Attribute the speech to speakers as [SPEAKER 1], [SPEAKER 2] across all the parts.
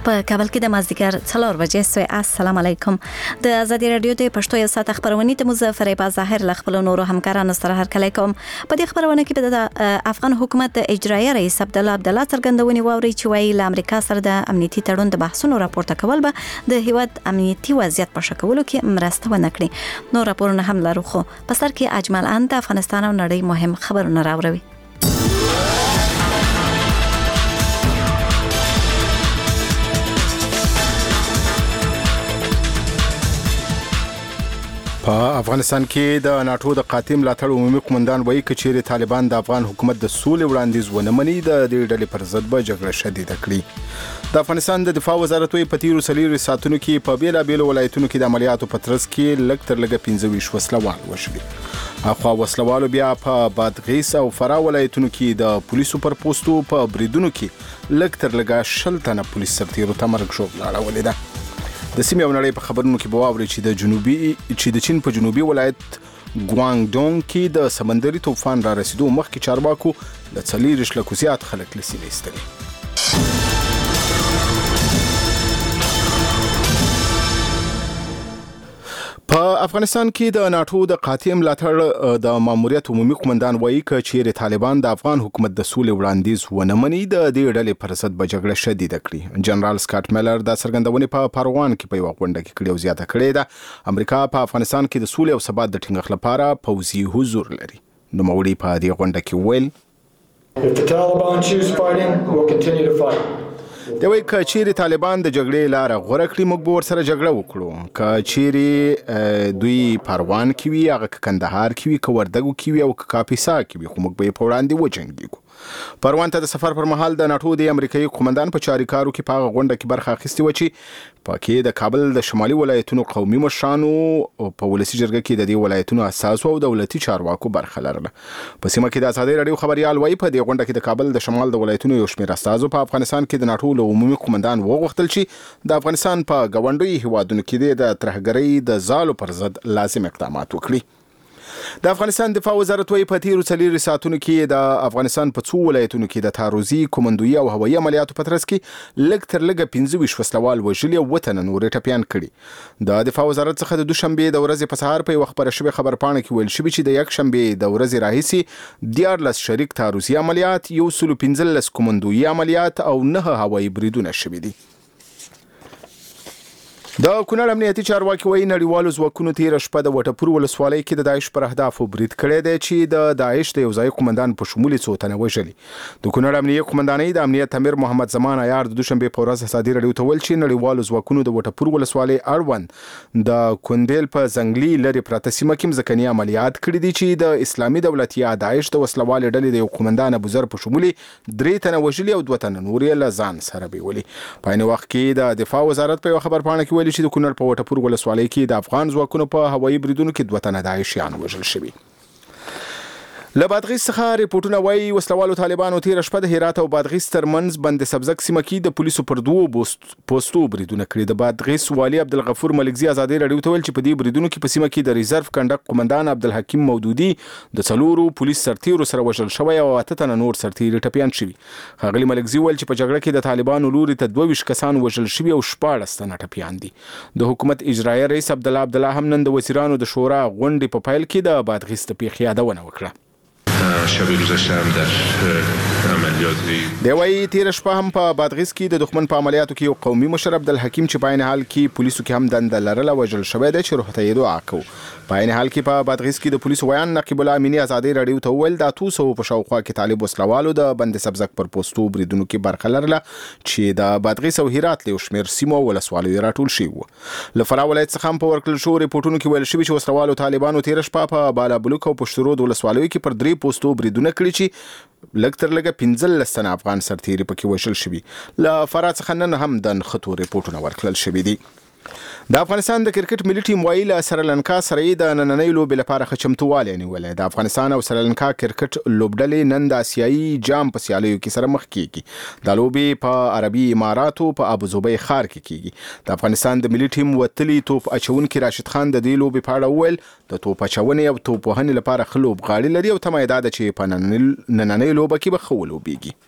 [SPEAKER 1] په کابل کې د مازدیګر 4 بجې سوی. السلام علیکم. د ازادي رادیو د پښتو یو ساعت خبرونه ته مظفر ایبا ظاهر ل خپل نورو همکارانو سره هرکلی کوم. په دې خبرونه کې د افغان حکومت د اجرایي رئیس عبدالله څرګندونې واوري چې وايي له امریکا سره د امنیتي تړون د بحثونو راپورته کول به د هیواد امنیتي وضعیت په ښه کولو کې مرسته ونه کړي. نور راپورونه هم لرو خو په سر کې اجمل ان د افغانستان او نړۍ مهم خبرونه راوړي.
[SPEAKER 2] په افغانستان کې د ناتو د قاتم ملاتړ عمومي قومندان وایي چې چیرې طالبان د افغان حکومت د سولې وړاندیز ونه مني د دې ډلې پر ضد به جګړه شدیده کړي. د افغانستان د دفاع وزارت وایي په تیرو 4 ساعتونو کې په بیلابیلو ولایتونو کې د عملیاتو په ترڅ کې لږ تر لږه 25 وسلوال وشوي. اخوا وسلوالو بیا په بادغیس او فراه ولایتونو کې د پولیسو پر پوسټو په بریدونو کې لږ تر لږه 10 تنه پولیس سرتیرو ته مرګ ژوبله اړولې ده. د سیمې او نړۍ په خبرونو کې به واورئ چې د چین په جنوبي ولایت ګوانګډونګ کې د سمندري طوفان را رسیدو مخکې چارواکو له 40 لکو زیات خلک له سیمې ایستلي. په افغانستان کې د ناتو د قاتم ملاتړ د ماموریت عمومي قومندان وایي چې چیرې طالبان د افغان حکومت د سولې وړاندیز ونه مني د دې ډلې پر ضد به جګړه شدیده کړي. جنرال سکاټ میلر د څرګندونې په پروان کې په یوه غونډه کې کړې او زیاته کړې ده امریکا په افغانستان کې د سولې او ثبات د ټینګښت لپاره پوځي حضور لري. نوموړي په دې غونډه کې وویل
[SPEAKER 3] If the Taliban choose fighting, we'll continue to fight.
[SPEAKER 2] د وای ک چیرې طالبان د جګړې لار غوړه کړی موږ به ورسره جګړه وکړو. ک چیرې دوی پروان کې وي هغه کندهار کې وي ک وردګو کې وي او ک کاپیسا کې وي خو موږ به په وړاندې وجنګیږو. پروان ته د سفر پر مهال د ناتو د امریکایي قومندان په چاریکارو کې په غونډه کې برخه اخیستې و چې پکې د کابل د شمالي ولایتونو قومي مشرانو په ولسی جرګه کې د دې ولایتونو اساسو او دولتي چارواکو برخه لرله. په سیمه کې د ازادي رادیو خبريال وایي په دې غونډه کې د کابل د شمال د ولایتونو یو شمېر اساسو په افغانستان کې د ناتو له عمومي قومندان وغوښتل چې د افغانستان په ګاونډي هیوادونو کې د ترهګرۍ د زالو پر ضد لازم اقدامات وکړي. د افغانستان دفاع وزارت وایي په تیرو 4 ساعتونو کې د افغانستان په څو ولایتونو کې د تاروزی کومندویي او هوایي عملیاتو په ترڅ کې لږ تر لږه 25 وسلوال وژلي او وطن نورې ټپيان کړي. د دفاع وزارت څخه د دوشنبه د ورځې په سهار په یو خبره شوی خبرپاڼه کې ویل شوی چې د یک شنبه د ورځې راهیسي 14 شریک تاروزی عملیات 115 کومندویي عملیات او 9 هوایي بریدونه شوي دي. د کونړ امنیتي چارواکي وایي نړیوالو ځواکونو تېره شپه د وټپور ولسوالۍ کې د داعش پر اهدافو برید کړی دی چې د داعش د یو ځایي قومندان په شمول 100 تنه وژلي. د کونړ امنیتي قومندانۍ د امنیت امیر محمد زمان عیار د دوشنبه په ورځ ازادي رادیو ته ویل چې نړیوالو ځواکونو د وټپور ولسوالۍ اړوند د کندیل په ځنګلي لري پراته سیمه کې ځمکني عملیات کړي دي چې د اسلامي دولت یا داعش د وسلوالې ډلې د یو قومندان ابوذر په شمول 3 تنه وژلي او 2 تنه نور یې له ځان سره بیولي. په عین وخت کې د دفاع وزارت په خبرپاڼه کې ویلي چې د کونړ په وټپور ولسوالۍ کې د افغان ځواکونو په هوایي بریدونو کې 2 تنه داعشیان وژل شوي. له بادغیس څخه ریپورتونه وایي وسلوالو طالبانو تیره شپه د هرات او بادغیس ترمنځ بند سبزک سیمه کې د پولیسو پر 2 پوسټو بریدونه کړي. د بادغیس والي عبدالغفور ملکزي ازادي رادیو ته ویل چې په دې بریدونو کې په سیمه کې د ریزرف کنډک قومندان عبدالحکیم مودودي د 4 پولیس سرتیرو سره وژل شوی او 8 تنه نور سرتیري ټپيان شوي. ښاغلي ملکزي ویل چې په جګړه کې د طالبانو لوري ته 22 کسان وژل شوي او 14 تنه ټپيان دي. د حکومت اجرایي رئیس عبدالله هم نن د وزیرانو د شورا غونډې په پیل کې د بادغیس د پیښې یادونه وکړه.
[SPEAKER 4] شب گذشته هم در عملیاتی
[SPEAKER 2] دی وایي تیره شپه هم په بادغیس کې د دښمن په عملیاتو کې یو قومي مشر عبدالحکیم چې په عین حال کې پولیسو کې هم دنده لرله وژل شوی دی چې روغتیایي دعا کوو. په عین حال کې په بادغیس کې د پولیسو ویان نقیب الله امینی ازادي رادیو ته وویل د 200 په شاوخوا کې طالب وسلوالو د بند سبزک پر پوسټو بریدونو کې برخه لرله چې د بادغیس او هرات له شمیر سیمو ولسوالۍ راټول شوي وو. له فراه ولایت څخه هم په ورکړل شو ریپورتونو کې ویل شوي چې وسلوالو طالبانو تیره شپه په بالابلوک او پشترود ولسوالیو کې پر 3 پوسټو بریدونه کړي چې لږ تر لږه 15 تنه افغان سرتیري پکې وژل شوي. له فراه څخه نن هم د نښتو ریپورتونه ورکړل شوي دي. د افغانستان د کرکټ ملي ټیم وایي له سریلانکا سره د نننۍ لوبې لپاره ښه چمتووالی نیولی. د افغانستان او سریلانکا کرکټ لوبډلې نن د آسیایي جام په سیالیو کې سره مخ کیږي. د لوبې په عربي اماراتو په ابوظبي ښار کې کیږي. د افغانستان د ملي ټیم وتلي توپ اچونکي راشد خان د دې لوبې په اړه وویل د توپ اچونې او توپ وهنې لپاره ښه لوبغاړي لري او تمه یې دا ده چې په نننۍ لوبه کې به ښه ولوبیږي.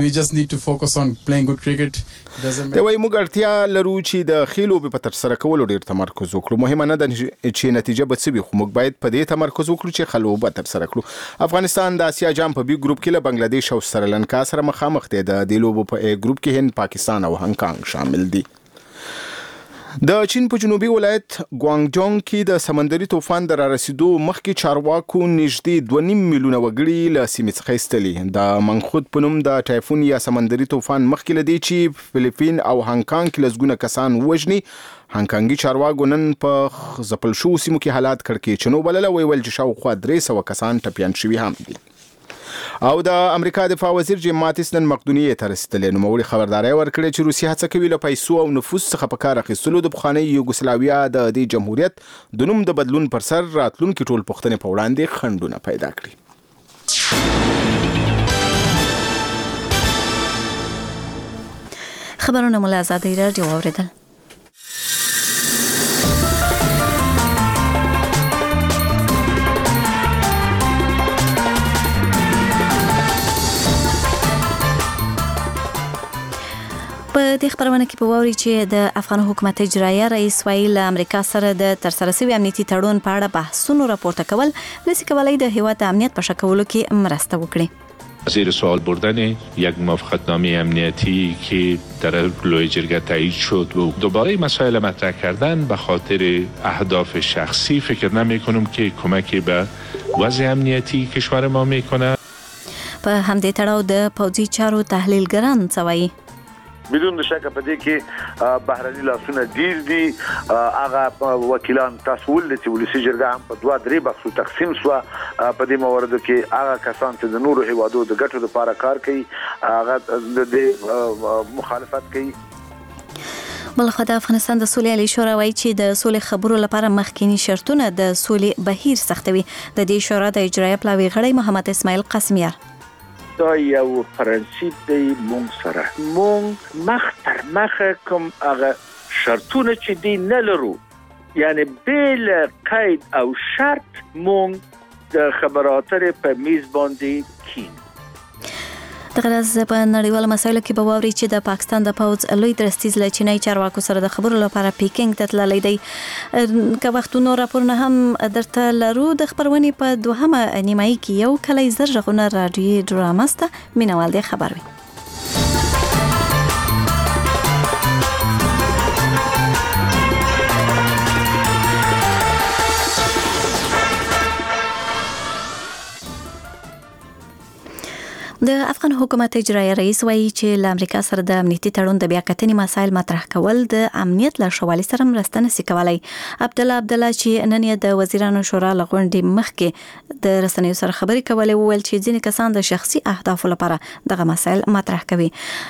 [SPEAKER 5] We just need to focus on playing good cricket.
[SPEAKER 2] د وای موږ اړتیا لرو چې د خېلو په تر سره کولو ډیر تمرکز وکړو. مهمه نه ده چې نتیجه به څه وي، خو موږ باید په دې تمرکز وکړو چې خلو به تر سره کړو. افغانستان د اسیا جام په بي ګروپ کې له بنگلاديش او سریلانکا سره مخامخ دی. د لوبو په A ګروپ کې هند، پاکستان او هانګ کانګ شامل دي. د چین په جنوبي ولایت ګوانګجونګ کې د سمندري طوفان د رارسیدو مخکې چارواکو نږدې 2.5 میلیونه وګړي له سیمې څخه ایستلي. د منخود په نوم د ټایفون یا سمندري طوفان مخکې لدی چې فلیپین او هانګ کانګ کې لسګونه کسان وژني. هانګ کانګي چارواکو نن په ځپل شو سیمو کې حالات کړکېچنو بلله، ویل چې شاوخوا 300 کسان ټپیان شوي هم دي. او د امریکا دفاع وزیر جیم ماتیس نن مقدونیې ته رسیدلی. نوموړي خبرداری ورکړې چې روسیه هڅه کوي له پیسو او نفوذ څخه په کار اخیستلو د پخوانۍ یوګوسلاویا د دې جمهوریت د نوم د بدلون پر سر راتلونکي ټول پوښتنې په وړاندې خنډونه پیدا کړي.
[SPEAKER 1] خبرونه مو له ازادۍ راډیو واورېدل. په دې خبرونه کې په ووري چې د افغان حکومت اجرایه رئیس ویل امریکا سره د ترسره شوی امنیتي تړون په اړه بحثونه راپورته کول نشي کولای د هیواد امنیت په شکولو کې مرسته وکړي.
[SPEAKER 4] زیر سوال بردن یک موافقتنامه امنیتی که در لوی جرگه تایید شد و دوباره مسائل مطرح کردن به خاطر اهداف شخصی فکر نمی‌کنم که کمکی به وضع امنیتی کشور ما می‌کنه.
[SPEAKER 1] په همدې تړاو د پوځي چارو تحلیلګران څه وایي؟
[SPEAKER 6] بدون شک په دې کې بهرني لاسونه ډیر دي. هغه وکیلان تاسو ول چې ولسی جرګه هم په 2-3 بخښو تقسیم شو. په دې موردو کې هغه کسان چې د نورو هیوادو د ګټو لپاره کار کوي هغه د مخالفت کوي.
[SPEAKER 1] بلخو د افغانستان د سولې عالی شورا وایي چې د سولې خبرو لپاره مخکینی شرطونه د سولې بهیر سختوي. د دې شورا د اجرایه پلاوی غړی محمد اسماعیل قاسمیار
[SPEAKER 7] دا یو پرنسیپ دی مونږ سره مونږ مخ تر مخه کوم هغه شرطونه چې دی نه لرو، یعنی بل قید او شرط مونږ د خبراتر په میز باندې کین.
[SPEAKER 1] د غرض په نړیوالو مسایلو کې به واوري چې د پاکستان د پوځ لوی درستیز له چینای چارواکو سره د خبرو لپاره پیکینګ ته تللی دی. که وختونو راپورونه هم درته لرو. د خبرونې په دوهمه نیمایي کې یو کلی زر غږونه راډیو ډرامه سته مینوال دی خبر وي. د افغان حکومت اجرایه رئیس وایي چې له امریکا سره د امنیتي تړون د بیاکتنې مسایل مطرح کول د امنیت له شوالي سره مرسته نشي کولای. عبدالله چې نن د وزیرانو شورا له غونډې مخکې د رسنیو سره خبرې کولې وویل چې ځینې کسان د شخصي اهدافو لپاره دغه مسایل مطرح کوي.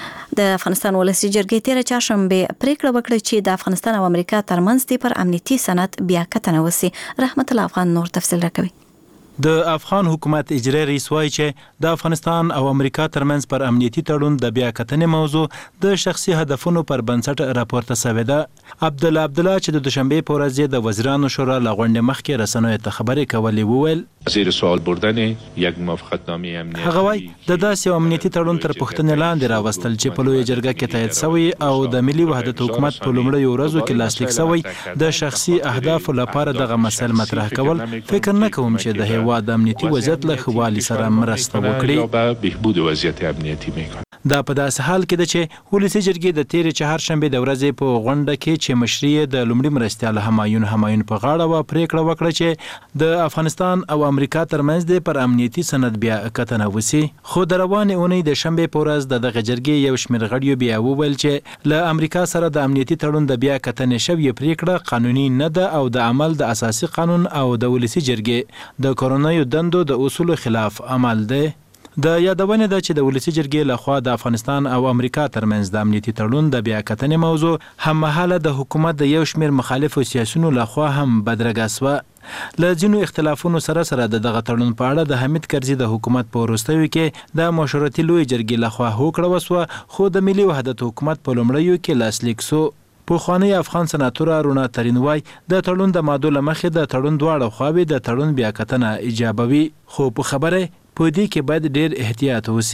[SPEAKER 1] د افغانستان ولسی جرګې تیر چهارشنبه پریکړه وکړه چې د افغانستان او امریکا ترمنځ د پر امنیتي سند بیاکتنه وسی. رحمت الله افغان نور تفصیل راکوي.
[SPEAKER 8] د افغان حکومت اجرایي رئیس وایي چې د افغانستان او امریکا ترمنځ پر امنیتي تړون د بیاکتنې موضوع د شخصي هدفونو پر بنسټ راپورته شوې ده. عبدالله چې د دوشنبه په ورځ د وزیرانو شورا له غونډې مخکې رسنیو ته خبرې کولې وویل
[SPEAKER 4] زیر سوال بردن یک موافقتنامه امنیتی.
[SPEAKER 8] هغه وایي د داسې امنیتي تړون تر پوښتنې لاندې راوستل چې په لوی جرګه کې تایید شوی او د ملي وحدت حکومت په لومړیو ورځو کې لاسلیک شوی د شخصي اهدافو لپاره دغه مسایل مطرح کول فکر نه کوم چې د هیواد امنیتي وضعیت له ښه والي سره مرسته وکړي.
[SPEAKER 4] بهبود وضعیت امنیتی میکنه.
[SPEAKER 8] دا په داسې حال کې ده چې ولسی جرګې د تیر چهارشنبه د ورځې په غونډه کې چې مشري د لومړي مرستیال همایون په غاړه و پریکړه وکړه چې د افغانستان او امریکا ترمنځ د پر امنیتي سند بیا کتنه وسی. خو د روانې اونۍ د شنبه په ورځ د دغه جرګې یو شمېر غړیو بیا وویل چې له امریکا سره د امنیتي تړون د بیا کتنې شوې پریکړه قانوني نه ده او د عمل د اساسي قانون او د ولسی جرګې د کورونایي دندو د اصولو خلاف عمل ده. د یادونه ده چې د ولسی جرګې لخوا د افغانستان او امریکا ترمنځ د امنیتي تړون د بیا کتنې موضوع هم مهاله د حکومت د یو شمېر مخالفو سیاسيونو لخوا هم بدرګه شوه. له ځینو اختلافونو سره د دغه تړون په اړه د حمید کرزي د حکومت په وروستیو کې د مشورتي لوی جرګې لخوا هوکړه وسوه، خو د ملي وحدت حکومت په لومړیو کې لاسلیک شو. پخوانی افغان سناتور رونا ترین وای د تړون د ماده لمخې د تړون دواړه خواوې د تړون بیا کتنه ایجابوي، خو په خبره په دې کې باید ډېر احتیاط وشي.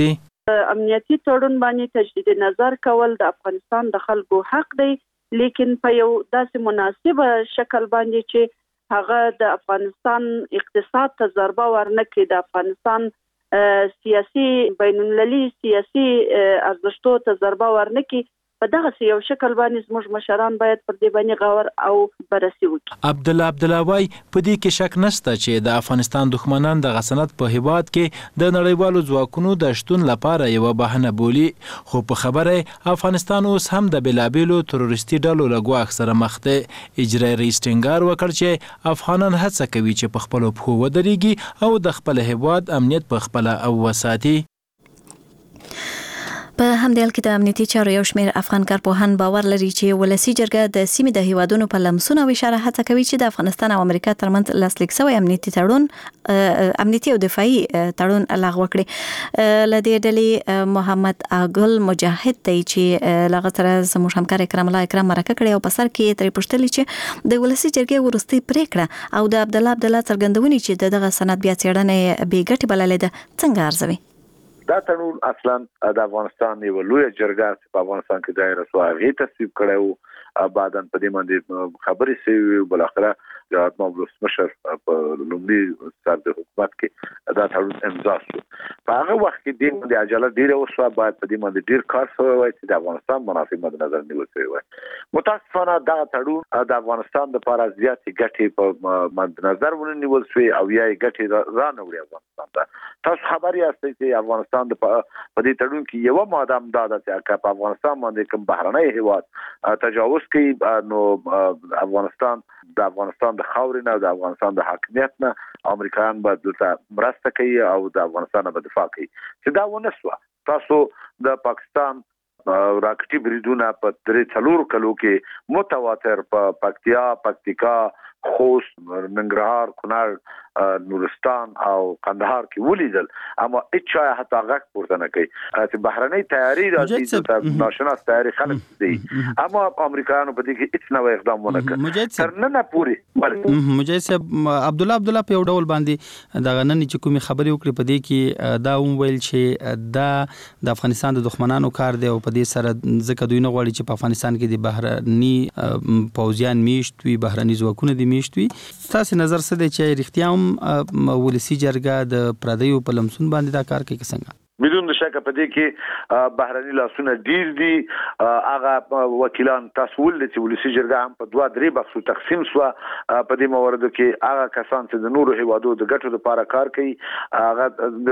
[SPEAKER 9] امنیتي تړون باندې تجدید نظر کول د افغانستان د خلکو حق دی، لیکن په یو داسې مناسبه شکل باندې چې هغه د افغانستان اقتصاد ته ضربه ورنکړي، د افغانستان سیاسي بین المللي سیاسي ارزښتونو ته ضربه ورنکړي. په دغه یو شکل باندې زموږ مشران باید پر دې باندې غور او بررسي وکړي.
[SPEAKER 8] عبدالله وای په دې کې شک نشته چې د افغانستان دښمنان د غسنت په هیواد کې د نړیوالو ځواکونو د شتون لپاره یو بهانه بولي، خو په خبره افغانستان اوس هم د بلابلو تروریستي ډلو له ګواښ سره مخ دی. اجرایي رئیس ټینګار وکړ چې افغانان هڅه کوي چې په خپلو پښو ودرېږي او د خپل هیواد امنیت په خپله او وساتي.
[SPEAKER 1] په همدې حال کې د امنیتي چارو یو شمېر افغان کارپوهان باور لري چې ولسی جرګه د سیمې د هیوادونو په لمسون او اشاره هڅه کوي چې د افغانستان او امریکا ترمنځ لاسلیک شوی امنیتي او دفاعي تړون لغوه کړي. لدې ډلې محمد اګل مجاهد دی چې لغه سره زموږ همکار اکرام الله اکرام مرکه کړي او په سر کې ترې پوښتنه چې د ولسی جرګې ورستي پریکړه او د عبدالله څرګندونې چې دغه سند بیا څېړنه بې ګټې بللې ده څنګه ارزوي؟
[SPEAKER 6] دا تړون اصلا د افغانستان یو لوی جرګه په افغانستان کې دایره سوغي تصویب کړو، بعدن په دې باندې خبرې شوې، بل اخره جهاد مولوس مشر په لومړي سر د حکومت کې دا تړون امضا شو. په هغه وخت کې د دې عجله ډیره وشوه، باید په دې باندې ډیر کار شوی وای چې د افغانستان منافع مد نظر نیول شوی وای. متاسفانه دا تړون د افغانستان لپاره زیاتې ګټې په مد نظر ونیول شوی او یا ګټې رانه وړي افغانستان ته. تاسو خبر یاستئ چې افغانستان په دې تړون کې یو ماده هم دا ده چې په افغانستان باندې کوم بهرنی هیواد تجاوز کوي نو افغانستان د خاورې نه او د افغانستان د حاکمیت نه امریکایان به دلته مرسته کوي او د افغانستان به دفاع کوي. چې دا ونه شوه، تاسو د پاکستان راکټي بریدونه په 3-4 کلو کې متواتر په پکتیکا، خوست، ننګرهار، کونړ، نورستان او قندهار کې ولیدل، اما اچا حتی غږ پورته نه کوي چې بهرنۍ تیاری راځي د ناشناس تیاری خلک دي، اما امریکایانو په دې کې هیڅ نوې اقدام ونه کړ تر نن پورې.
[SPEAKER 10] مجاهد صاحب عبدالله په یو ډول باندې د غنن چې کومي خبرې وکړي په دې کې دا ویل چې دا د افغانستان د دښمنانو کار دی او په دې سره ځکه دوی نه غواړي چې په افغانستان کې د بهرني پوځیان میشت وي، بهرني ځواکونه دي میشت وي. تاسو نظر څه دی چې رښتیا هم ولسی جرګه د پردیو په لمسون باندې دا کار کوي څنګه؟
[SPEAKER 6] بدون شک په دې کې بهرني لاسونه ډیر دي. هغه وکیلان تاسو ول چې ولسی جرګه هم په 2-3 بخښو تقسیم شو. په دې موردو کې هغه کسان چې د نورو هیوادو د ګټو لپاره کار کوي هغه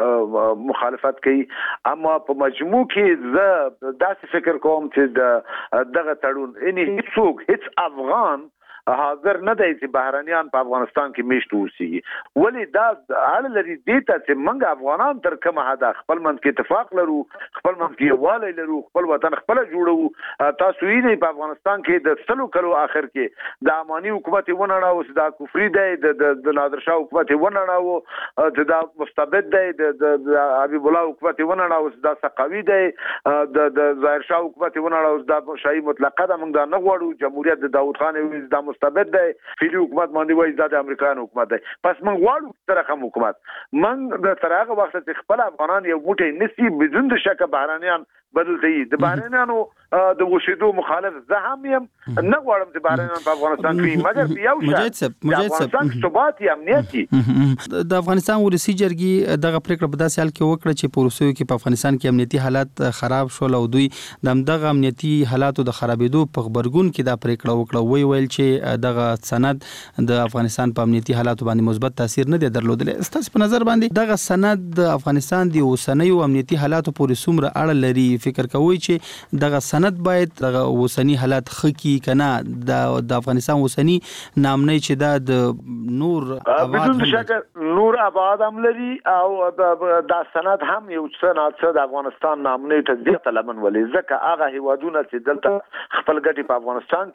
[SPEAKER 6] د مخالفت کوي، اما په مجموع کې زه داسې فکر کوم چې دغه تړون هیڅ افغان حاضر نه دی چې بهرنیان په افغانستان کې میشت اوسېږي. ولی دا اړه لري دې ته چې موږ افغانان تر کومه حده خپل منځ کې اتفاق لرو، خپل منځ کې یووالی لرو، خپل وطن خپل جوړو. تاسو یې په افغانستان کې د 100 کلو اخر کې د اماني حکومت ونړاو، د کفري دی د نادر شاه حکومت ونړاو، د مستبد دی د حبیب الله حکومت ونړاو، د سقاوي دی د ظاهر شاه حکومت ونړاو، د شاهي مطلقه د موږ نه غواړو، جمهوریت د داوود خان د مستبد دی، فعلی حکومت باندې وایي د امریکایانو حکومت دی. پس موږ غواړو ترخم حکومت. موږ د تر هغه وخت چې خپل افغانان یو موټی نسی بدون د شک بهرانيان بدلته دي. د بهرانيانو د وشیدو مخالف زه هم یم، نه غواړم چې بهرانيان په افغانستان کې مګر یو افغانستان ثبات امنیتي.
[SPEAKER 10] د افغانستان ولسی جرګې دغه پریکړه په داسې حال کې وکړه چې په روسیو کې په افغانستان کې امنیتي حالات خراب شول او دوی دغه امنیتي حالاتو د خرابېدو په خبرګون کې دا پریکړه وکړه. ویل چې دغه سند د افغانستان په امنیتي حالاتو باندې مثبت تاثیر نه دی درلودلی. ستاسو په نظر باندې دغه سند د افغانستان د اوسنیو امنیتي حالاتو پورې څومره اړه لري؟ فکر کوئ چې دغه سند باید دغه اوسنی حالات خکی کنه د افغانستان اوسنی نامنه چې د نور
[SPEAKER 6] بدون شک نور آباد هم لري او دا سند هم یو څه د افغانستان نامنه ته زیات لمن ولې ځکه هغه هیوادونه چې دلته خپل ګټې په افغانستان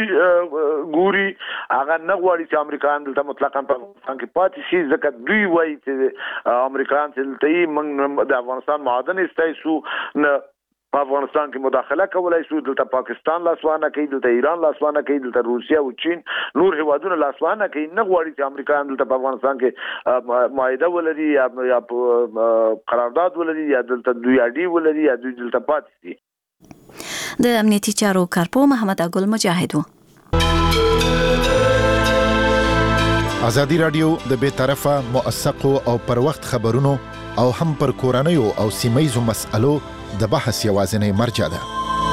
[SPEAKER 6] کې ګوري هغه نه غواړي چې امریکایان دلته مطلقاً په افغانستان کې پاتې شي، ځکه دوی وایي چې امریکایان چې دلته موږ د افغانستان معادن استایسو نه په افغانستان کې مداخله کولای شو. دلته پاکستان لاسوانه کوي، دلته ایران لاسوانه کوي، دلته روسیا او چین نور هیوادونه لاسوانه کوي. نه غواړي چې امریکایان دلته په افغانستان کې معاهده ولري یا قرارداد ولري یا دلته دوی اډي ولري یا دوی دلته پاتې شي.
[SPEAKER 1] د امنیتي چارو کارپو محمد اګل مجاهد و.
[SPEAKER 11] ازادي رادیو د بے طرفه موثقو او پر وخت خبرونو او هم پر کورنیو او سیمایزو مسألو د بحث یوازینی مرجع ده.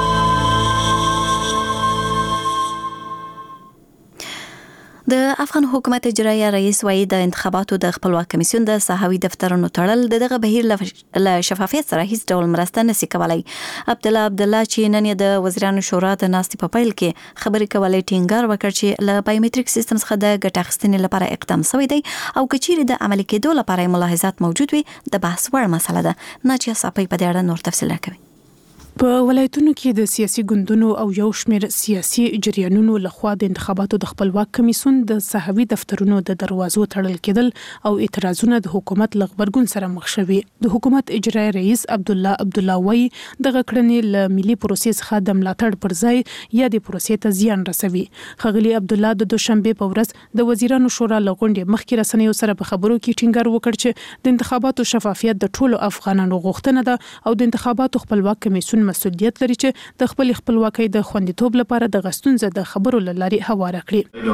[SPEAKER 1] د افغان حکومت اجرایه رئیس وایي د انتخاباتو د خپلواک کمیسیون د ساحوي دفترونو تړل دغه بهیر له شفافیت سره هیڅ ډول مرسته نشي کولای. عبدالله چې نن د وزیرانو شورا د ناستې په پیل کې خبرې کولې ټینګار وکړ چې له بایومټریک سیستم څخه د ګټه اخیستنې لپاره اقدام شوی دی او کچېرې د عملي کېدو لپاره ملاحظات موجود وي د بحث وړ مسله ده. ناجیه صافی په دې اړه نور تفصیل راکوي.
[SPEAKER 12] په ولایتونو کې د سیاسي ګوندونو او یو شمېر سیاسي جریانونو لخوا د انتخاباتو د خپلواک کمیسیون د ساحوي دفترونو د دروازو تړل کېدل او اعتراضونه د حکومت له غبرګون سره مخ شوي. د حکومت اجرایي رئیس عبدالله وایي دغه کړنې له ملي پروسې څخه د ملاتړ پر ځای یا د پروسې ته زیان رسوي. ښاغلي عبدالله د دوشنبه په ورځ د وزیرانو شورا له غونډې مخکې رسنیو سره په خبرو کې ټینګار وکړ چې د انتخاباتو شفافیت د ټولو افغانانو غوښتنه ده او د انتخاباتو خپلواک کمیسیون مسؤلیت لري چې د خپل خپلواکۍ د خوندیتوب لپاره د غستونزه د خبرو لاري هواره کړي.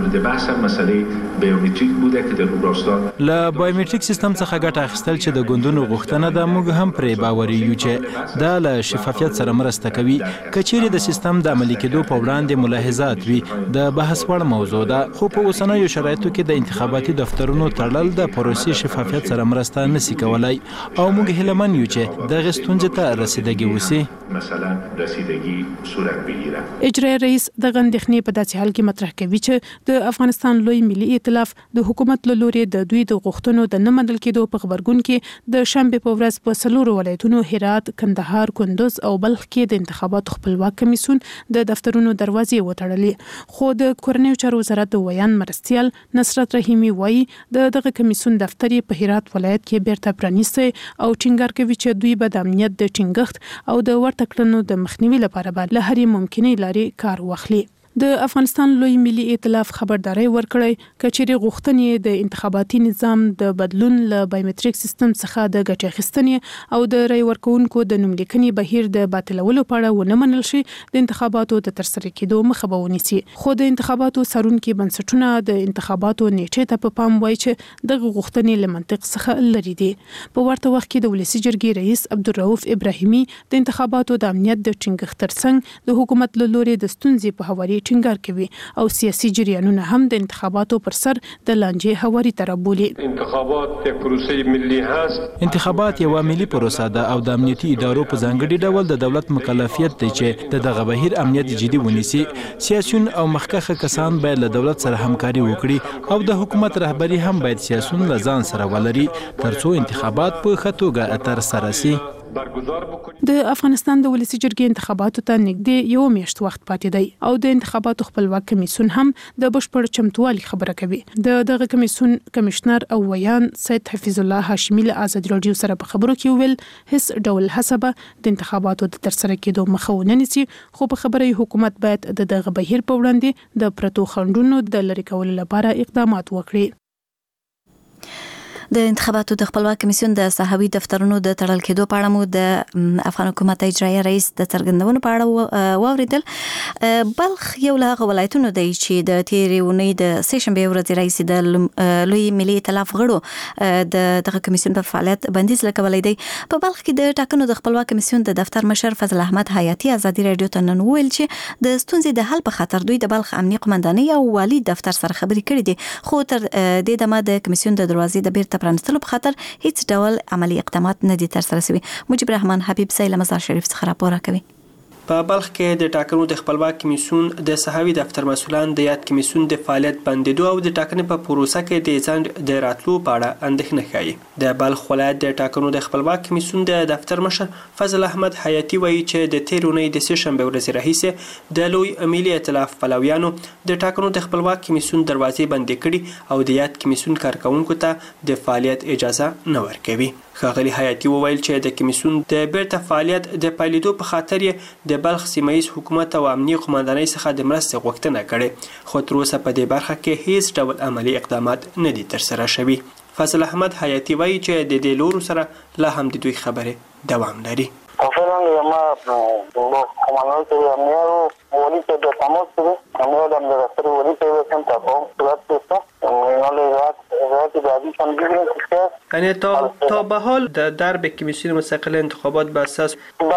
[SPEAKER 8] له بایومټریک سیستم څخه ګټه اخیستل چې د ګوندونو غوښتنه ده، موږ هم پرې باوري یو چې دا له شفافیت سره مرسته کوي. کچېرې د سیستم د عملي کېدو په وړاندې ملاحظات وي د بحث وړ موضوع ده، خو په اوسنیو شرایطو کې د انتخاباتي دفترونو تړل د پروسې شفافیت سره مرسته نشي کولای او موږ هیله من یو چې د غستونځ ته رسیدګي وسی.
[SPEAKER 4] مثلا رسیدگی صورت بگیره.
[SPEAKER 12] اجرایي رئیس د غندښنې په داسې حال کې مطرح کوي چې د افغانستان لوی ملي ائتلاف د حکومت له لوري د دوی د غوښتنو د نه منل کېدو په خبرګون کې د شنبه په ورځ په څلورو ولایتونو هرات، کندهار، کندوز او بلخ کې د انتخاباتو خپلواک کمیسیون د دفترونو دروازې وتړلې. خو د کورنیو چارو وزارت د ویان مرستیال نصرت رحیمی وایي دغه کمیسیون دفتر په هرات ولایت کې بیرته پرانیسي او ټینګار کوي چې دوی به د امنیت د ټینګښت او د ورته کړنو د مخنیوي لپاره به له هرې ممکنې لارې کار واخلي. د افغانستان لوی ملي ائتلاف خبرداري ورکړی کچېرې غوښتنې د انتخاباتي نظام د بدلون له بایومټریک سیستم څخه د ګټې اخیستنې او د رای ورکوونکو د نوملیکنې بهیر د باطلولو په اړه ونه منل شي د انتخاباتو د ترسره کېدو مخه به ونیسي. خو د انتخاباتو څارونکي بنسټونه د انتخاباتو نیټې ته په پام وایي چې دغه غوښتنې له منطق څخه لرې دي. په ورته وخت کې د ولسی جرګې رئیس عبدالرؤف ابراهیمي د انتخاباتو د امنیت د ټینګښت ترڅنګ د حکومت له لوري د ستونزې په هواري ټینګار کوي او سیاسي جریانونه هم د انتخاباتو پر سر د لانجې هواري تربولي.
[SPEAKER 8] انتخابات یو ملي پروسه ده او د امنیتي ادارو په ځانګړي ډول د دولت مکلفیت دی چې دغه بهیر امنیت جدي ونیسي. سیاسيون او مخکخه کسان باید له دولت سره همکاري وکړي او د حکومت رهبری هم باید سیاسيون له ځان سره ولري ترڅو انتخابات په ښه توګه ترسره شي.
[SPEAKER 12] د افغانستان د ولسی جرګې انتخاباتو ته نږدې یو میاشت وخت پاتې دی او د انتخاباتو خپلواک کمیسیون هم د بشپړ چمتووالي خبره کوي. دغه کمیسیون کمشنر او ویان سید حفیظ الله هاشمی له آزاد رادیو سره په خبرو کې ویل هیڅ ډول حسابه د انتخاباتو د ترسره کېدو مخه ونه نیسي، خو په خبره حکومت باید دغه بهیر په وړاندې د پرتو خنډونو د لرې کولو لپاره اقدامات وکړي.
[SPEAKER 1] د انتخاباتو د خپلواک کمیسیون د ساحوي دفترونو د تړل کېدو په اړه مو د افغان حکومت اجرایي رئیس د څرګندونو په اړه واوریدل. بلخ یو له هغه ولایتونو دی چې د تېرې اونۍ د سه شنبې ورځې رئیس د لوی ملي ائتلاف غړو دغه کمیسیون په فعالیت بندیز لګولی دی. په بلخ کې د ټاکنو د خپلواک کمیسیون د دفتر مشر فضل احمد حیاتي ازادي رادیو ته نن وویل چې د ستونزې د حل په خاطر دوی د بلخ امنیه قومندانۍ او والي دفتر سره خبرې کړې دي، خو تر دې دمه د کمیسیون د دروازې د بیرته پرانستلو په خاطر هیڅ ډول عملی اقدامات نه دي ترسره شوي. مجيب رحمان حبیب سیل مزار شریف څخه راپور کوي.
[SPEAKER 13] په بلخ کې د ټاکنو د خپلواک کمیسیون د ساحوي دفتر مسؤلان د یاد کمیسیون د فعالیت بندیدو او د ټاکنې په پروسه کې د ځنډ د راتلو په اړه اندېښنه ښیي. د بلخ ولایت د ټاکنو د خپلواک کمیسیون د دفتر مشر فضل احمد حیاتي وایي چې د تېرې اونۍ د سه شنبې ورځې راهیسې د لوی ملي ائتلاف پلویانو د ټاکنو د خپلواک کمیسیون دروازې بندې کړي او د یاد کمیسیون کارکونکو ته د فعالیت اجازه نه ورکوي. ښاغلي حیاتي وویل چې د کمیسیون د بیرته فعالیت د پیلېدو په خاطر یې د بلخ سیمه‌ییز حکومت او امنیه قومندانۍ څخه د مرستې غوښتنه کړې، خو تر اوسه په دې برخه کې هیڅ ډول عملي اقدامات نه دي ترسره شوي. فضل احمد حیاتي وایي چې د دې لورو سره لا هم د دوی خبرې دوام لري.
[SPEAKER 14] Fueron llamadas los comandantes de Amigo, bolitas de Tamote, Amigo de Amnegaster, bolitas de Santa Fe, Ciudad no le da avisan bien que
[SPEAKER 13] یعنی تا به حال در به کمیسیون مستقل انتخابات به اساس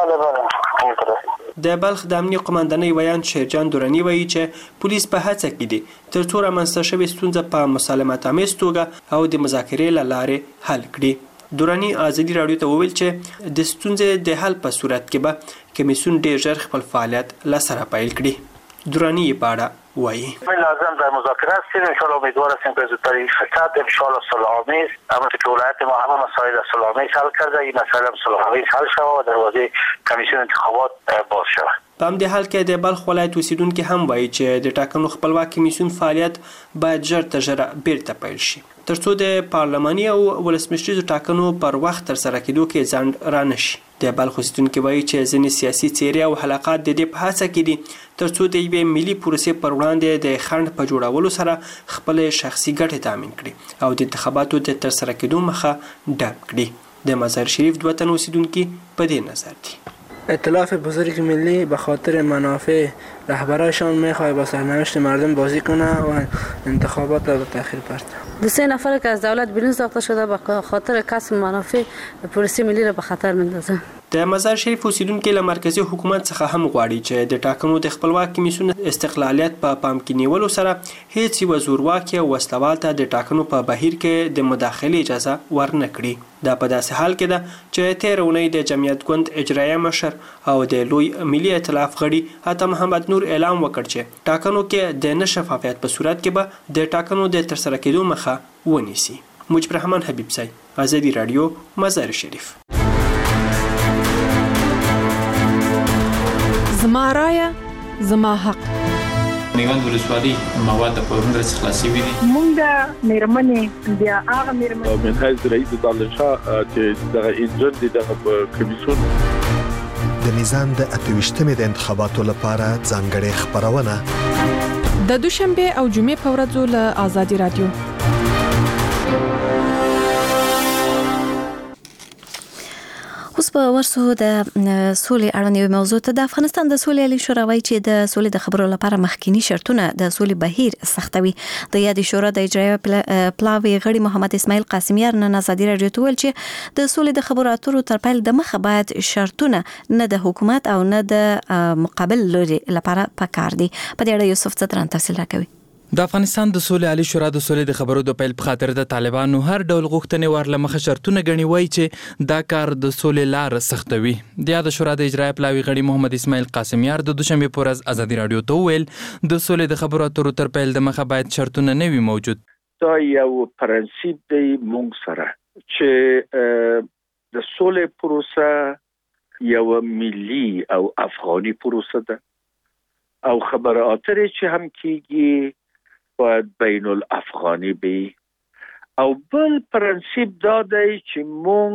[SPEAKER 13] د بلخ د امنیه قومندانۍ ویان شیرجان دورانی وایي چې پولیس په هڅه کې دي تر څو رامنځته شوې ستونزه په مسالمت آمیز توګه او د مذاکرې له لارې حل کړي. دورانی ازادي راډیو ته وویل چې د ستونزې د حل په صورت کې به کمیسیون ډېر ژر خپل فعالیت له سره پیل کړي. دورانی یې په اړه وایي
[SPEAKER 14] لازم در مذاکرات هستیم، انشاءالله امیدوار هستیم که زودتری فقط انشاءالله صلح‌آمیز اما که ولایت ما همه مسائل صلح‌آمیز حل کرده، این مسائل هم صلح‌آمیز حل شود و دروازه کمیسیون انتخابات باز شود.
[SPEAKER 13] په همدې حال کې د بلخ ولایت اوسیدونکي هم وایي چې د ټاکنو خپلواک کمیسیون فعالیت باید ژر تر ژره بیرته پیل شي تر څو د پارلماني او ولسمشریزو ټاکنو پر وخت ترسره کېدو کې ځنډ را نشي. د بلخ اوسیدونکي وایي چې ځینې سیاسي څېرې او حلقات د دې په هڅه کې دي تر څو د یوې ملي پروسې پر وړاندې د خنډ په جوړولو سره خپلې شخصي ګټې تامین کړي او د انتخاباتو د ترسره کېدو مخه ډب کړي. د مزار شریف دوه تن اوسیدونکي په دې نظر دي.
[SPEAKER 15] ائتلاف بزرگ ملی به خاطر منافع رهبرایشان میخواد با سرنوشت مردم بازی کنه و انتخابات را به تأخیر برده.
[SPEAKER 16] دو سه نفر که از دولت بیرون ساخته شده به خاطر کسب منافع پروسه ملی را به خطر میندازه.
[SPEAKER 13] د مزار شریف اوسیدونکي له مرکزی حکومت څخه هم غواړي چې د ټاکنو د خپلواک کمیسیون استقلالیت په پام کې نیولو سره هیڅ یو زورواکي او وسلوال ته د ټاکنو په بهیر کې د مداخلې اجازه ورنه کړي. دا په داسې حال کې ده چې تېره اونۍ د جمعیت ګوند اجرایه مشر او د لوی ملي ائتلاف غړي عطا محمد نور اعلان وکړ چې ټاکنو کې د نه شفافیت په صورت کې به د ټاکنو د ترسره کېدو مخه ونیسي. مجبر رحمان حبیب سای، ازادي راډیو، مزار شریف.
[SPEAKER 17] زما رایه زما حق.
[SPEAKER 8] میوند ولسوالۍ مواد په هندرس خلاصي وي.
[SPEAKER 18] مونږ مېرمنې بیا هغه مېرمنې
[SPEAKER 19] من حیث رئیس دانشا چې دغه انجن دي دغه کمیسیون
[SPEAKER 20] د میزان د 28مې د انتخاباتو لپاره ځانګړې خبرونه
[SPEAKER 17] د دوشنبه او جمعې په ورځو له ازادي راډیو.
[SPEAKER 1] اوس په ورسو د سولې اړوند یو موضوع ته د افغانستان د سولې عالی شورا وایي چې د سولې د خبرو لپاره مخکینی شرطونه د سولې بهیر سختوي. د یادې شورا د اجرایه پلاوی غړي محمد اسماعیل قاسمیار نن ازادي راډیو ته ویل چې د سولې د خبرو اترو تر پیل د مخه باید شرطونه نه د حکومت او نه د مقابل لوري لپاره پکار دي. په دې اړه یوسف ستران تفصیل راکوي.
[SPEAKER 21] د افغانستان د سولې عالی شورا د سولې د خبرو د پیل په خاطر د طالبانو هر ډول غوښتنې ورله مخه شرطونه غني وای چې دا کار د سولې لار سختوي. د یاد شورا د اجرایه پلاوی غړي محمد اسماعیل قاسمیار د دوشنبه په ورځ ازادي راډیو ته ویل د سولې د خبرو اترو تر پیل د مخه باید شرطونه نه وي موجود.
[SPEAKER 7] دا یو پرنسيپ دی مونږ سره چې د سولې پروسه یو ملي او افغاني پروسه ده او خبره اترې چې هم کیږي باید بین الافغانی بی او بل پرنسیپ دا دی چې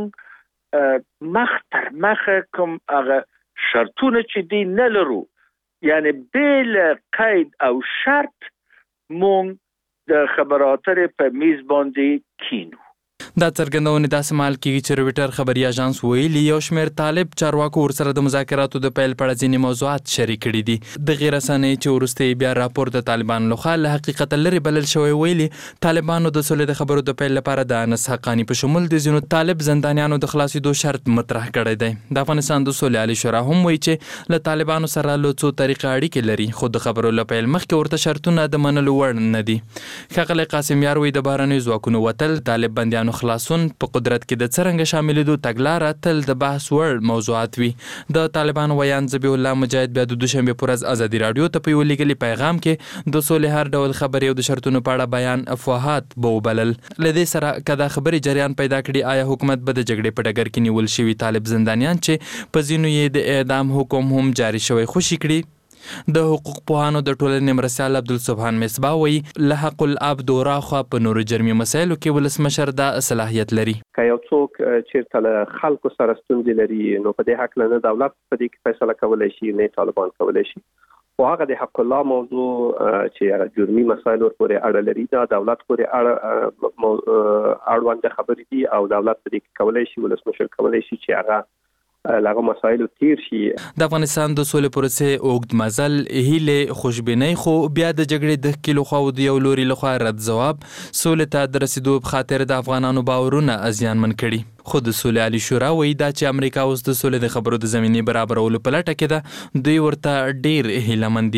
[SPEAKER 7] مونږ مخ تر مخه کوم هغه شرطونه چې دی نه لرو، یعنی بل قید او شرط مونږ د خبراتره په میز باندې کینو.
[SPEAKER 21] دا څرګندونه داسې مال کېږي چې رويټر خبري اژانس ویلي یو شمېر طالب چارواکو ورسره د مذاکراتو د پیل په اړه ځینې موضوعات شریک کړي دي. د غیر رسنۍ چې وروسته بیا راپور د طالبانو لخوا له حقیقت لري بلل شوی ویلي طالبانو د سولې د خبرو د پیل لپاره د انس حقانی په شمول د ځینو طالب زندانیانو د خلاصېدو شرط مطرح کړی دی. د افغانستان د سولې عالی شورا هم وایي چې له طالبانو سره له څو طریقې اړیکې لري خو د خبرو له پیل مخکې ورته شرطونه د منلو وړ نه دي. ښاغلی قاسمیار وایي د بهرنیو ځواکونو وتل، طالب بندیانو خلاصون، په قدرت کې د څرنګه شاملېدو تګلاره تل د بحث وړ موضوعات وي. د طالبانو ویان ذبیح الله مجاهد بیا د دوشنبه په ورځ ازادي راډیو ته په یو لیکلي پیغام کې د سولې هر ډول خبرې او د شرطونو په اړه بیان افواهات به وبلل. له دې سره که دا خبرې جریان پیدا کړي آیا حکومت به د جګړې په ډګر کې نیول شوي طالب زندانیان چې په ځینو یې د اعدام حکم هم جاری شوی خوشي کړي؟ د حقوق پوهانو د ټولنې مرستیال عبدالسبحان مصباح وایي له حق الاب دورا خو په نورو جرمي مسایلو کې ولسمشر دا صلاحیت لري.
[SPEAKER 3] که یو څوک چیرته له خلکو سره ستونزې لري نو په دې حق نه دولت په دې کې فیصله کولی شي نه طالبان کولی شي. خو هغه د حق الله موضوع چې جرمي مسایلو پورې اړه لري دا دولت پورې اړوند خبرې دي او دولت په دې کې کولی شي ولسمشر کولی شي چې هغه لاغه مسایلو تیر شي.
[SPEAKER 21] د افغانستان د سولې پروسې اوږد مزل هیله خوشبینۍ خو بیا د جګړې د کیلو خو د یو لوري لخوا رد جواب سولې ته د رسیدو په خاطر د افغانانو باورونه ازیانمن کړي. خو د سولې عالی شورا وایي دا چې امریکا اوس د سولې د خبرو د زمینې برابرولو په لټه کې ده دوی ورته ډیر هیلهمند دي.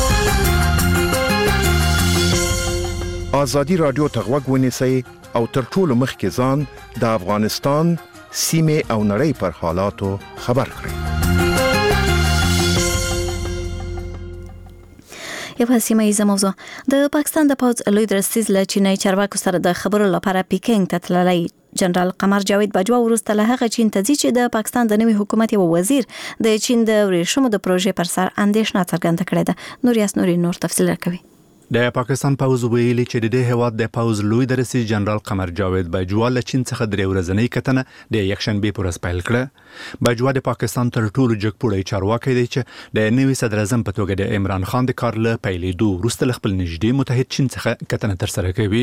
[SPEAKER 22] ازادي رادیو ته غوږ ونیسئ او تر ټولو مخکې ځان د افغانستان سیمې او نړۍ پر حالاتو خبر کړئ.
[SPEAKER 1] یو سیمه ایزه موضوع د پاکستان د پوز لوی درستیز له چینای چارواکو سره د خبرو لپاره پیکینګ ته تللی. جنرال قمر جاوید باجوا ورسته له هغه چین ته چې د پاکستان د نوي حکومت یو وزیر د چین د ورېښمو د پروژې پر سر اندېښنه څرګنده کړې ده. نور یاسنوري نور تفصیل راکوي.
[SPEAKER 23] د پاکستان پوز ویلي چې د دې هواد د پوز لوی درسي جنرال قمر جاوید باجوا له چین څخه درې ورځنۍ کتنه د یکشنبه پر ورځ پیل کړه. باجوا د پاکستان تر ټولو جګپوړی چارواکي دی چې د نوي صدر اعظم په توګه د عمران خان د کار له پیلېدو وروسته خپل نږدې متحد چین څخه کتنه ترسره کوي.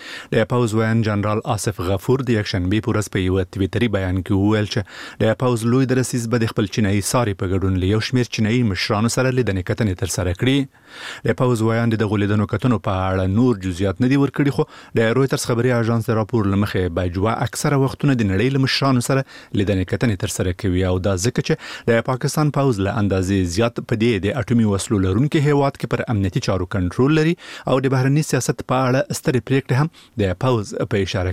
[SPEAKER 23] د پوز وین جنرال آصف غفور د یکشنبه پر ورځ په یو تویټري بیان کې وویل چې د پوز لوی درسي به د خپل چینایي ساري په ګډون له یو شمېر چینایي مشرانو سره لیدنې کتنې ترسره کړې. د پوز وین د غولیدنو کتنو په اړه نور جزئیات نه دي ورکړي خو د رويټرز خبري اژانس د راپور لمخې باجوا اکثره وختونه د نړۍ له مشرانو سره لیدنې کتنې ترسره کوي او دا ځکه چې د پاکستان پوز له اندازې زیات په دې د اټومي وسلو لرونکو هیواد کې پر امنیتي چارو کنټرول لري او د بهرني سیاست په اړه سترې پریکړې هم د پوز په اشاره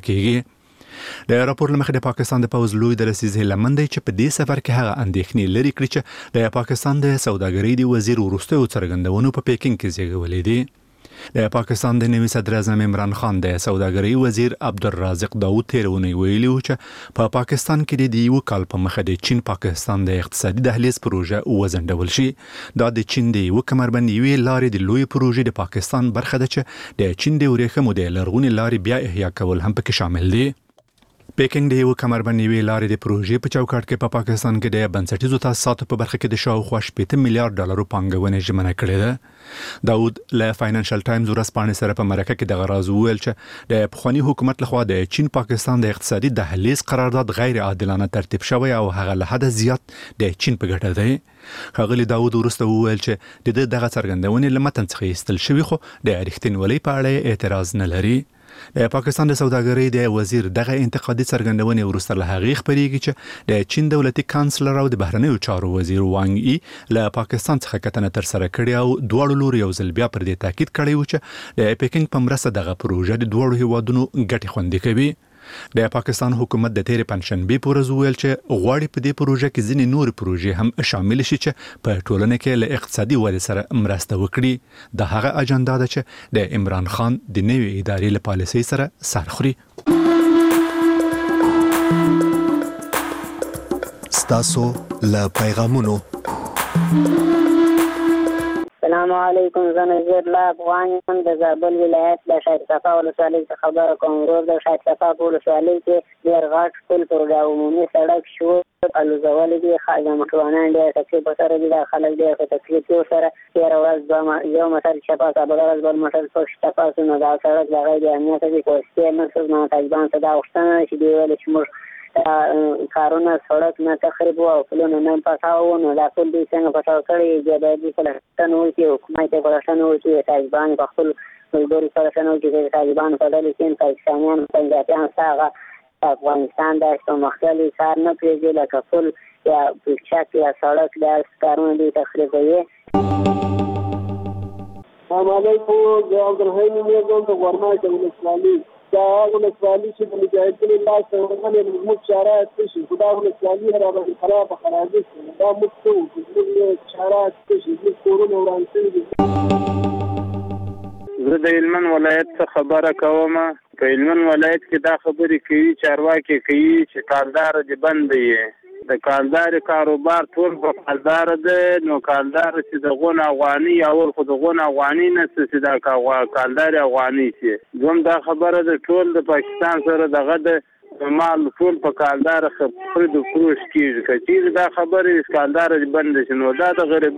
[SPEAKER 23] کیږي. د راپور لمخې د پاکستان د پوز لوی درسیز هیلمند چې په دې سفر کې هغه اندېښنې لري کړې چې د پاکستان د سوداګرۍ د وزیر وروستیو څرګندونو په پیکینګ کې زیږولې دي. د پاکستان د نوي صدر اعظم عمران خان د سوداګرۍ وزیر عبدالرازق داود تیرونی ویلي و چې په پاکستان کې د یو کال په مخه د چین پاکستان د اقتصادي دهلیز پروژه وزندول شي. دا د چین د یو کمربند یوې لارې د لوی پروژې د پاکستان برخه ده چې د چین د ورېښمو د لرغونې لارې بیا احیا کول هم پکې شامل دي. پیکینګ د یو کمربند یوې لارې د پروژې په چوکاټ کې په پاکستان کې د بنسټیزو تاسیساتو په برخه کې د شاوخوا 80 میلیارډ ډالرو پانګونې ژمنه کړې ده. داود له فاینانشل ټایمز ورځپاڼې سره په مرکه کې د غراز ویل چې د پخوانی حکومت لخوا د چین پاکستان د اقتصادي دهلیز قرارداد غیر عادلانه ترتیب شوی او هغه له حد زیات د چین په ګټه دی. ښاغلي داود ورسته ویل چې د دغه څرګندونې له متن څخه ایستل شوی خو د رښتینولۍ په اړه اعتراض نه لري. د پاکستان د سوداګرۍ د وزیر دغه انتقادي څرګندونې وروسته له هغې خبرېږي چې د چین دولتي کانسلر او د بهرنیو چارو وزیر وانګ ای له پاکستان څخه کتنه ترسره کړې او دواړو لوري یو ځل بیا پر دې تاکید کړی و چې د پیکینګ په مرسته دغه پروژه د دواړو هیوادونو ګټې خوندي کوي. د پاکستان حکومت د تیر پنځشنبه په ورځ ویل چې غواړي په دې پروژه کې ځینې نور پروژې هم شامل شي چې په ټولنه کې له اقتصادي ودې سره مرسته وکړي. د هغه اجنډا ده چې د عمران خان د نوې ادارې له پالیسۍ سره سر خوري.
[SPEAKER 20] ستاسو له پیغامونو
[SPEAKER 24] السلام علیکم. زه نظیر الله افغان یم د زابل ولایت د شهید صفا ولسوالۍ څخه خبره کوم. ورور د شهید صفا په ولسوالۍ کې ډېر غټ پل پر د عمومي سړک شو الوزولې دي. موټروانان ډېر تکلیف ورسره دي. دا خلک ډېر په تکلیف ورسره تېره ورځ یو موټر چې پاسه بله ورځ بل موټر څوک چې تپاسو نو دا سړک د غیر امنیته دي. کوستې نه څوک طالبان ته دا غوښتنه چې دوی ویل چې موږ کارونه سړک نه تخریب او پلونه نه پټاو نو دا ټول دې څنګه پټاو کړي چې د دې پلانونو چې حکومت یې پلانونو چې طالبان په خپل ملګرو سره څنګه چې طالبان په ډول کې پاکستانیان پنځاتیان څنګه افغانستان د مختلفو کار نه پیژې لکه پل یا پلچک یا سړک د کارونه دې تخریبوي.
[SPEAKER 25] السلام علیکم. زه عبدالرحیم یم د ورمای د ولسوالۍ. دا ولسوالۍ چې د مجاهدینو لاس ته ورغلې زموږ شرایط څه شي. خو دا ولسوالۍ راباندې خرابه خرابې شوې. دا موږ څه وکړو. زموږ شرایط څه شي. زموږ کورونه وران شوي دي.
[SPEAKER 26] زه د هلمند ولایت څخه خبره کوم. په هلمند ولایت کې دا خبرې کوي چارواکي کوي چې کارګار دې بند دی. د کالداري کاروبار ټول په کالدار دی نو کالدار چې د غون افغاني اول خو د غون افغاني نه چې دا کالداري افغاني شي دوم دا خبره د ټول د پاکستان سره دغه د مال ټول په کالدار خرید او فروش کیږي چې دا خبره کالدار بند شي نو دا د غریب